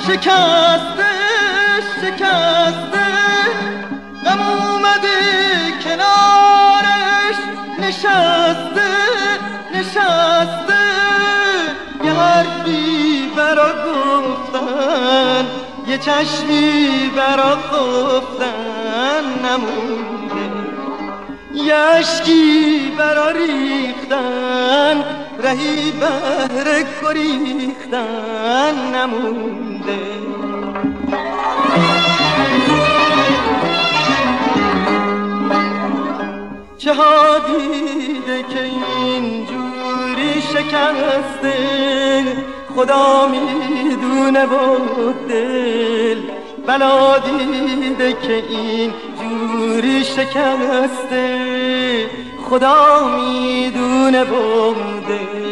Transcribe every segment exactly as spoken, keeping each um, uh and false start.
شکسته شکسته غم اومده کنارش نشسته نشسته یه حرفی برا گفتن یه چشمی برا خفتن نمونده یه عشقی برا ریختن رهی بهر گریختن نمونده چه ها دیده که اینجوری شکسته خدا میدونه و دل بلا دیده که اینجوری شکسته خدا میدونه و دل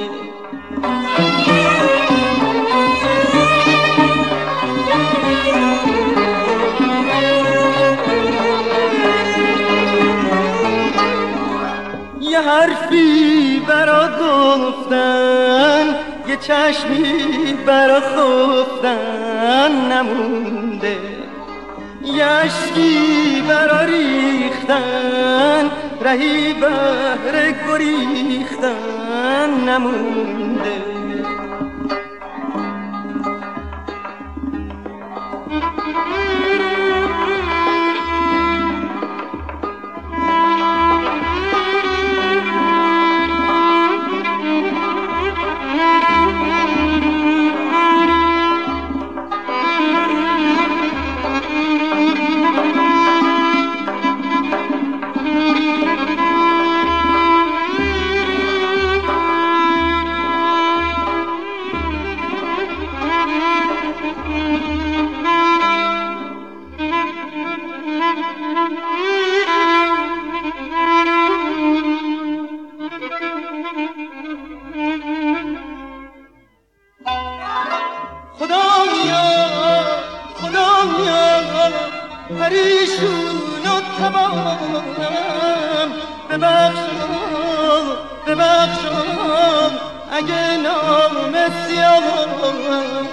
یه حرفی برا گفتن یه چشمی برا خفتن نمونده یه عشقی برا ریختن رهی بهر گریختن نمونده پریشون و تمامم ببخشم ببخشم اگه نام سیاهم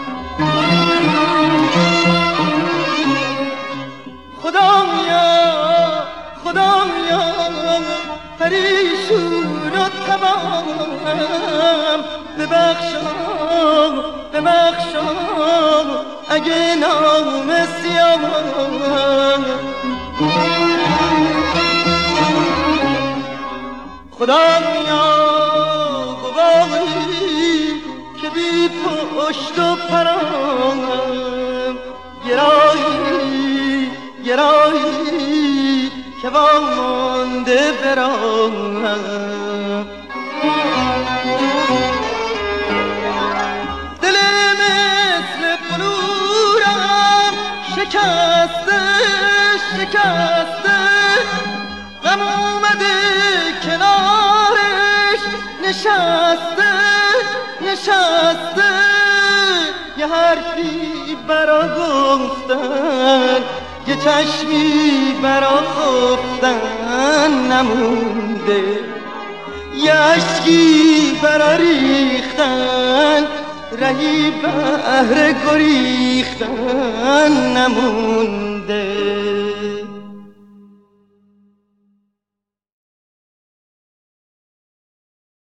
خدا میاد خدا میاد پریشون و تمامم ببخشم ببخشم اگه نام سیاهم خدا میاد گواهی که بی پشت و پرام گرایی گرایی که وامانده برام دل مثل بلورم شکسته شکسته غم اومده کنارش نشسته نشسته یه حرفی برا گفتن یه چشمی برا خفتن نمونده یه عشقی برا ریختن رهی بهر گریختن نمونده